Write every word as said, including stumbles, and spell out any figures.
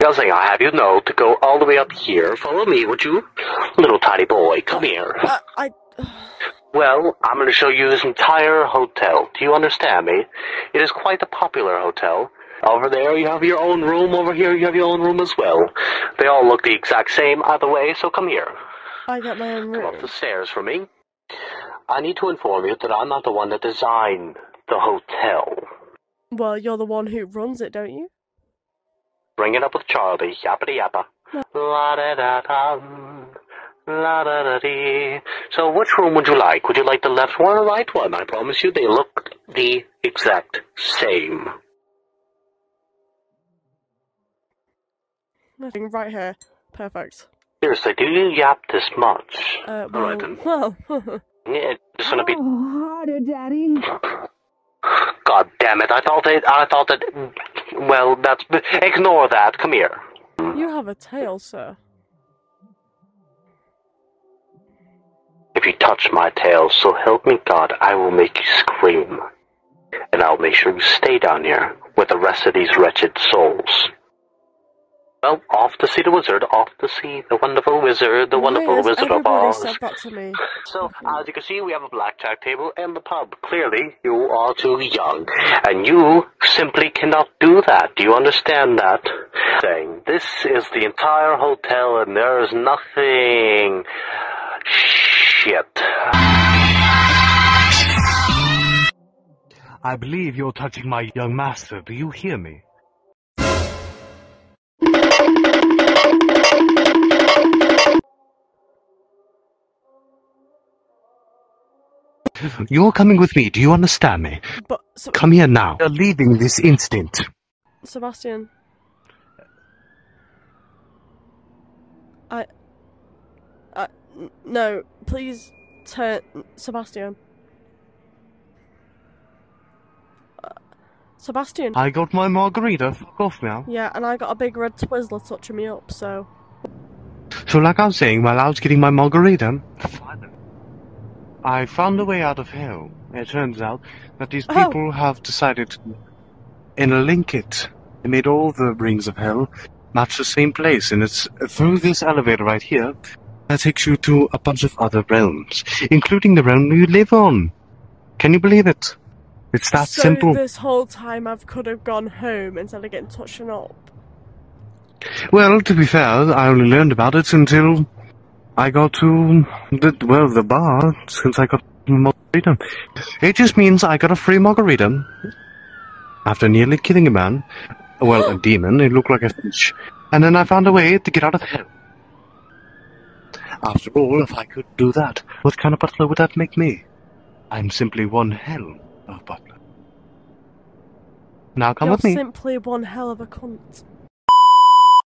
Something I have you know to go all the way up here. Follow me, would you? Little tiny boy, come here. Uh, I... Well, I'm going to show you this entire hotel. Do you understand me? It is quite a popular hotel. Over there you have your own room, over here you have your own room as well. They all look the exact same either way, so come here. I get my own room. Come up the stairs for me. I need to inform you that I'm not the one that designed the hotel. Well, you're the one who runs it, don't you? Bring it up with Charlie, yappity yappa. La da da da, la da da dee. So which room would you like? Would you like the left one or right one? I promise you they look the exact same. Nothing right here. Perfect. Seriously, do you yap this much? Uh, well, Alright then. well. Yeah, it's gonna be... Oh, harder, Daddy. God damn it, I thought that... I thought that... Well, that's... Ignore that, come here. You have a tail, sir. If you touch my tail, so help me God, I will make you scream. And I'll make sure you stay down here with the rest of these wretched souls. Well, off to see the wizard, off to see the wonderful wizard, the Why wonderful has Wizard of everybody Oz. said that to me? So, as you can see, we have a blackjack table and the pub. Clearly, you are too young, and you simply cannot do that. Do you understand that? Saying, this is the entire hotel and there is nothing... Shit. I believe you're touching my young master. Do you hear me? You're coming with me, do you understand me? But, so Come here now. You're leaving this instant. Sebastian. I... I... No, please turn... Sebastian. Uh, Sebastian. I got my margarita. Fuck off now. Yeah, and I got a big red Twizzler touching me up, so... So like I was saying, while I was getting my margarita, I found a way out of hell. It turns out that these Oh. people have decided to interlink it. They made all the rings of hell match the same place, and it's through this elevator right here that takes you to a bunch of other realms, including the realm you live on. Can you believe it? It's that so simple. this whole time I could have gone home instead of getting touched up. Well, to be fair, I only learned about it until I got to the, well, the bar, since I got a margarita. It just means I got a free margarita after nearly killing a man. Well, a demon, it looked like a fish. And then I found a way to get out of hell. After all, if I could do that, what kind of butler would that make me? I'm simply one hell of butler. Now come You're with me. simply one hell of a cunt.